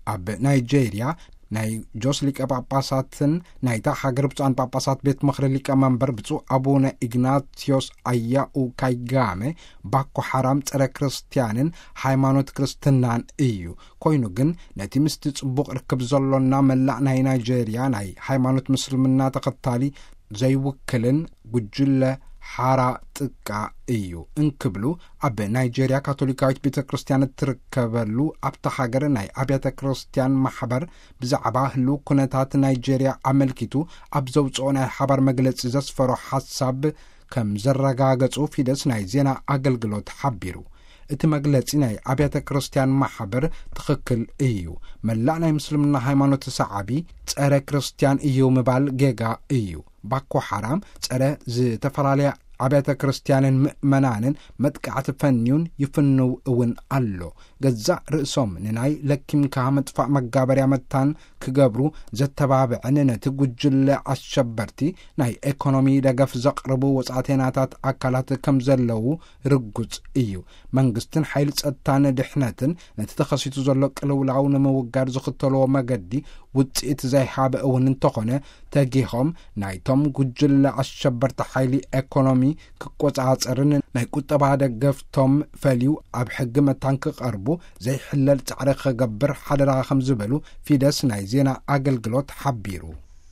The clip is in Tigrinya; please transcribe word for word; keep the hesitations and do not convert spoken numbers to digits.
ኣብ ናይጄርያ ናይ ጆስ ሊቀ ጳጳሳትን ናይታ ሃገር ብፁዓን ጳጳሳት ቤት ምኽሪ ሊቀመንበር ብፁዕ አቡነ ኢግናቲዮስ አያኡ ካይጋሜ ባኮ ሓራም ፀረ ክርስቲያንን ሃይማኖት ክርስትናን እዩ ኮይኑ ግን ነቲ ምስቲ ጽቡቕ ርክብ ዘሎና መላእ ናይ ናይጄርያ ናይ ሃይማኖት ምስልምና ተኸታሊ ዘይውክልን ጉጅለ ሓራ ጥቃ እዩ እንክብሉ ኣብ ናይጄርያ ካቶሊካዊት ቤተ ክርስቲያን ትርከበሉ ኣብታ ሃገር ናይ ኣብያተ ክርስቲያን ማሕበር ብዛዕባ ህሉ ኩነታት ናይጄርያ ኣመልኪቱ ኣብ ዘውፅኦ ናይ ሓባር መግለፂ ዘስፈሮ ሓሳብ ከም ዘረጋገጹ ፊደስ ናይ ዜና ኣገልግሎት ሓቢሩ እቲ መግለፂ ናይ ኣብያተ ክርስቲያን ማሕበር ትኽክል እዩ መላእ ናይ ምስልምና ሃይማኖት ሰዓቢ ፀረ ክርስቲያን እዩ ምባል ጌጋ እዩ ባኮ ሓራም ፀረ ዝተፈላለየ ኣብያተ ክርስቲያንን ምእመናንን መጥቃዕቲ ፈንዩን ይፍንው እውን ኣሎ ገዛእ ርእሶም ንናይ ለኪምካ መጥፋእ መጋበርያ መታን ክገብሩ ዘተባብዕን ነቲ ጉጅለ ኣሸበርቲ ናይ ኢኮኖሚ ደገፍ ዘቕርቡ ወጻቴናታት ኣካላት ከም ዘለዉ ርጉጽ እዩ መንግስትን ሓይሊ ጸጥታን ድሕነትን ነቲ ተኸሲቱ ዘሎ ቅልውላው ንምውጋድ ዝኽተልዎ መገዲ ውፅኢት ዘይሓበ እውን እንተኾነ ተጊሆም ናይቶም ጉጅለ ኣሸበርቲ ሓይሊ ኢኮኖሚ ክቆጻጸርን ናይ ቁጠባ ደገፍቶም ፈልዩ ኣብ ሕጊ መታን ክቐርቡ ዘይሕለል ጻዕሪ ክገብር ሓደራ ከም ዝበሉ ፊደስ ናይ ዜና ኣገልግሎት ሓቢሩ